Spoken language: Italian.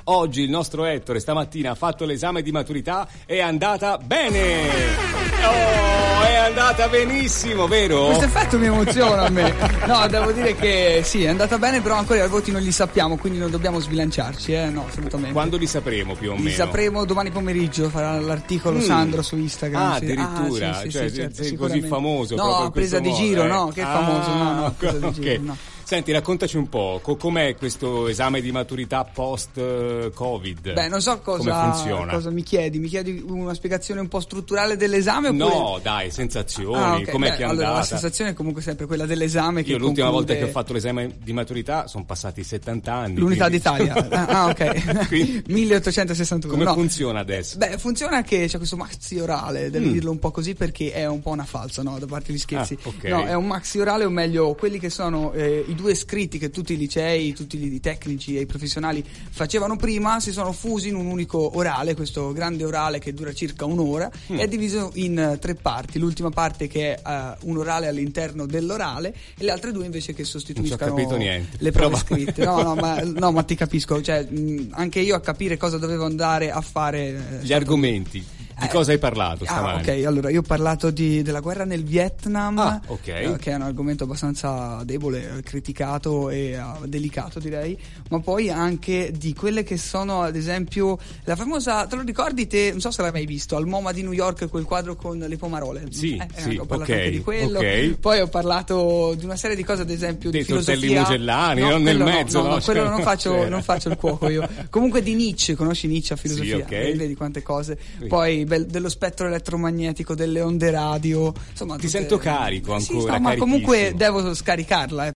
Oggi il nostro Ettore stamattina ha fatto l'esame di maturità e è andata bene. Oh, è andata benissimo, vero? Questo effetto mi emoziona a me. No, devo dire che sì, è andata bene, però ancora i voti non li sappiamo, quindi non dobbiamo sbilanciarci, no, assolutamente. Quando li sapremo più o meno? Li sapremo domani pomeriggio, farà l'articolo Sandro su Instagram. Ah, addirittura, sì, cioè certo, sei così famoso. No, presa di giro, no, che famoso, no, presa di giro, no. Senti, raccontaci un po', com'è questo esame di maturità post-Covid? Beh, non so come funziona. Cosa mi chiedi una spiegazione un po' strutturale dell'esame? Oppure... No, dai, sensazioni, com'è che è andata? Allora, la sensazione è comunque sempre quella dell'esame. Che io l'ultima conclude... volta che ho fatto l'esame di maturità sono passati 70 anni. L'unità quindi... d'Italia, ok. Quindi... 1861. Come funziona adesso? Beh, funziona che c'è questo maxi orale, devo dirlo un po' così perché è un po' una falsa, no, da parte di scherzi. Okay. No, è un maxi orale, o meglio, quelli che sono i due scritti che tutti i licei, tutti i tecnici e i professionali facevano prima, si sono fusi in un unico orale, questo grande orale che dura circa un'ora, è diviso in 3 parti. L'ultima parte che è un orale all'interno dell'orale e le altre 2 invece che sostituiscono non ci ho capito niente. le prove scritte. No, ma ti capisco, cioè anche io a capire cosa dovevo andare a fare. Gli argomenti. Di cosa hai parlato stamani? Ok, allora io ho parlato della guerra nel Vietnam, okay. Che è un argomento abbastanza debole, criticato e delicato, direi, ma poi anche di quelle che sono, ad esempio, la famosa, te lo ricordi te, non so se l'hai mai visto, al MoMA di New York, quel quadro con le pomarole? Sì, ho parlato anche di quello, poi ho parlato di una serie di cose, ad esempio di filosofia. Dei tortelli Mugellani, non nel mezzo, no, quello non faccio il cuoco io. Comunque di Nietzsche, conosci Nietzsche a filosofia? Sì, okay. Vedi quante cose. Poi dello spettro elettromagnetico, delle onde radio, insomma ti sento carico ancora. Sì, ma comunque devo scaricarla